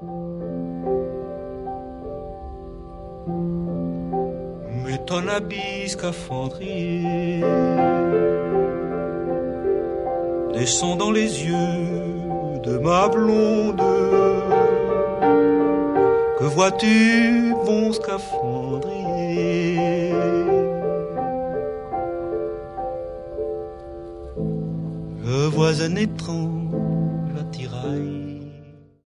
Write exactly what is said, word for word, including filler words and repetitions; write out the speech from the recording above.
Mais ton habit scaphandrier descend dans les yeux de ma blonde. Que vois-tu, mon scaphandrier? Je vois un étrange